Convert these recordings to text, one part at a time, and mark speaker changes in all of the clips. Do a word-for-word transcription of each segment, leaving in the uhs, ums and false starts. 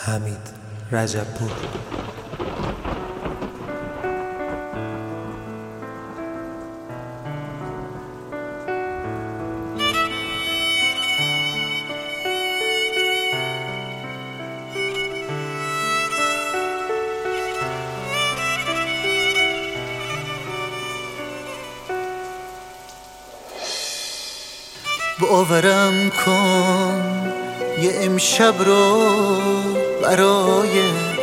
Speaker 1: حمید رجبپور.
Speaker 2: باورم کن یه امشب رو برای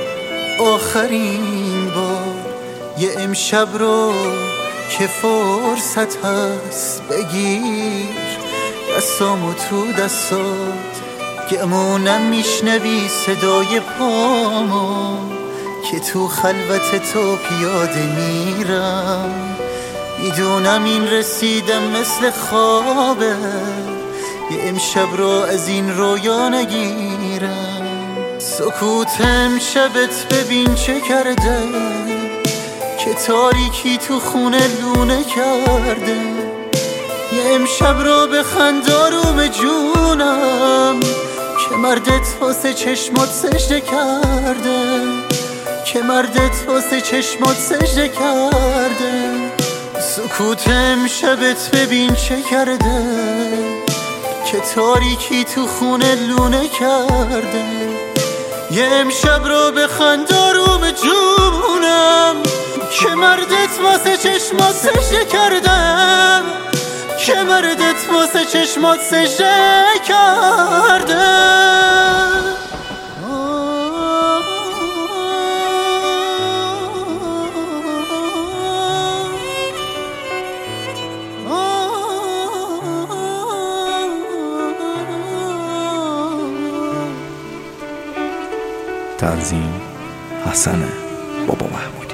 Speaker 2: آخرین بار، یه امشب رو که فرصت هست بگیر دستامو تو دستات، گمونم میشنوی صدای پامو که تو خلوت تو پیاده میرم. میدونم این رسیدم مثل خوابه، یه امشب رو از این رویا نگیرم. سکوت امشبت ببین چه کرده که تاریکی تو خونه لونه کرده. یه امشب رو بخند آروم جونم که مردت واسه چشمات سجده کرده، که مردت واسه چشمات سجده کرده. سکوت امشبت ببین چه کرده که تاریکی تو خونه لونه کرده. یه امشب رو بخند آروم جونم که مردت واسه چشمات سجده کرده، که مردت واسه چشمات سجده کرده.
Speaker 3: تنظیم حسن بابا محمودی.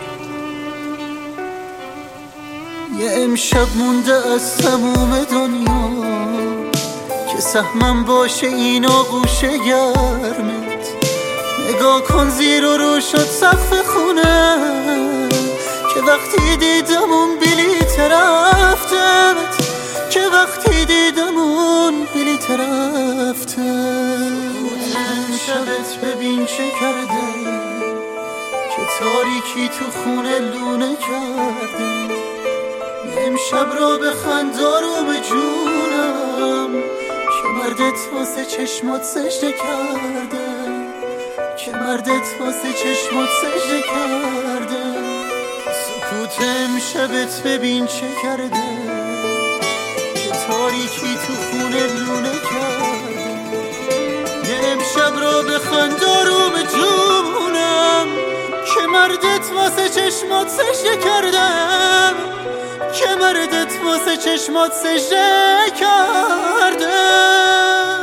Speaker 2: یه امشب مونده از تموم دنیا که سهمم باشه این آغوش گرمت. نگاه کن زیر و رو شد سقف خونه که وقتی دیدم اون بلیط رفتت، که وقتی دیدم اون بلیط رفتت. امشبت ببین چه کرده که تاریکی تو خونه لونه کرده. امشب را بخند آروم جونم که مردت واسه چشمات سجده کرده، که مردت واسه چشمات سجده کرده. سکوت امشبت ببین چه کرده که تاریکی تو خونه لونه کرده. یه امشب را بخند آروم جونم که مردت واسه چشمات سجده کردم، که مردت واسه چشمات سجده کرده.